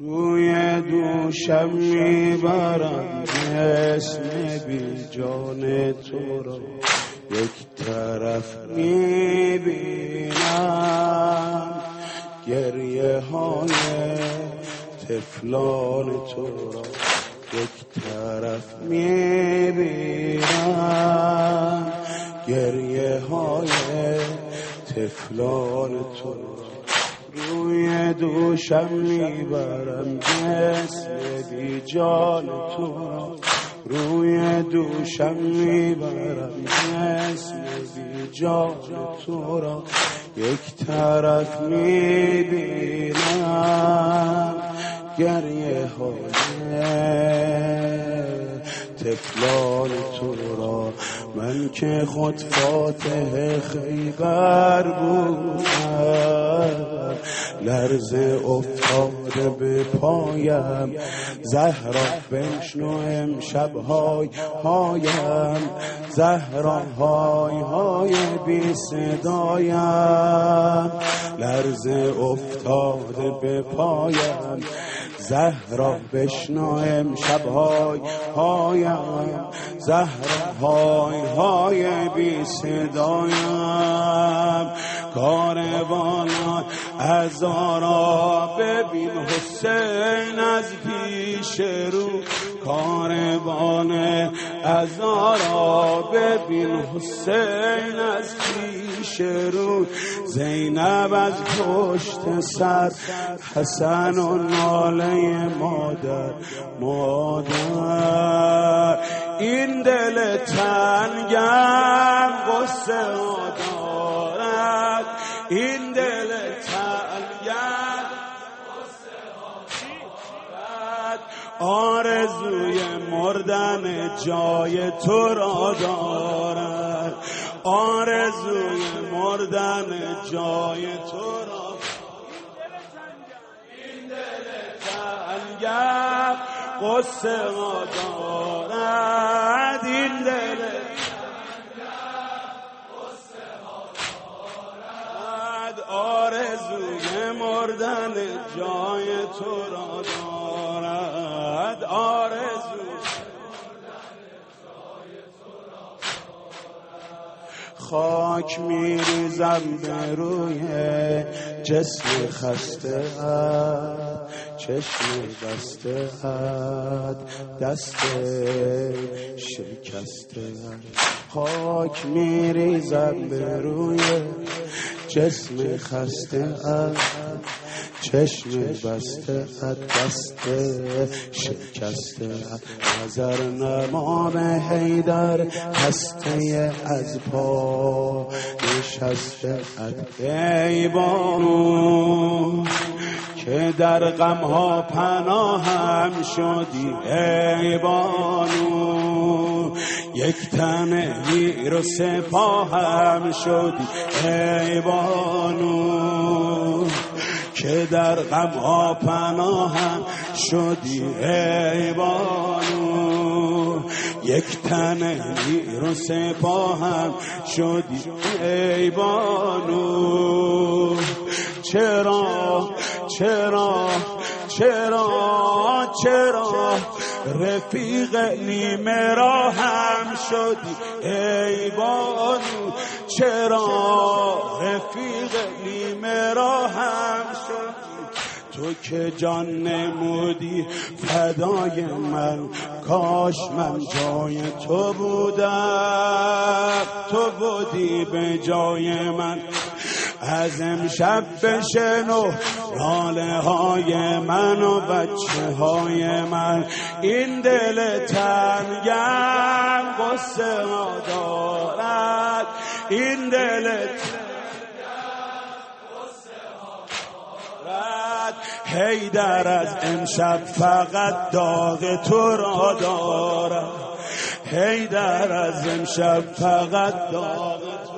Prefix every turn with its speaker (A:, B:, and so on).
A: روی دوشم میبرم اسم بی جان تو را، یک طرف میبینم گریه های طفلان تو را، یک طرف میبینم گریه های طفلان تو را. روی دوشم میبرم اسم بی جان تو را، روی دوشم میبرم اسم بی جان تو را، یک طرف میبینم گریه های طفلان تو را. من که خود فاتح خیبر بودم، لرزه افتاده به پایم، زهرا بشنو امشب های هایم، زهرا های های بی صدایم، لرزه افتاده به پایم، زهرا بشنو امشب های هایم، زهرا های های بی صدایم. کاروان عزارا ببین حسین از پیش رو، کاروان عزارا ببین حسین از پیش رو، زینب از پشت سر، حسن و ناله مادر مادر. این دل تنگم غصه دارد، این دل تنگم غصه دارد، آرزوی مردن جای تو را دارد، آرزوی مردن جای تو را. این دل تنگم غصه دارد، این دل آرزوی مردن جای تو را دارد، آرزوی مردن جای تو را دارد. خاک میریزم به روی جسم خسته ات، چشم بسته ات، دست شکسته ات. خاک میریزم به روی جسم خسته ات، چشم بسته ات، دست شکسته ات. نظر نما به حیدر هسته از پا نشسته ات. ای بانو که در غمها پناهم شدی، ای بانو یک تن ویر و سپاهم شدی، ای بانو که در غمها پناهم شدی، ای بانو یک تن ویر و سپاهم شدی، ای بانو. چرا چرا چرا چرا رفیق نیمه راهم شدی، ای بانو چرا رفیق نیمه راهم شدی. تو که جان نمودی فدای من، کاش من جای تو بودم، تو بودی به جای من. از امشب بشنو ناله های من و بچه های من، این دل تنگم غصه دارد، این دل حیدر از امشب فقط داغ تو را دارد، حیدر از امشب فقط داغ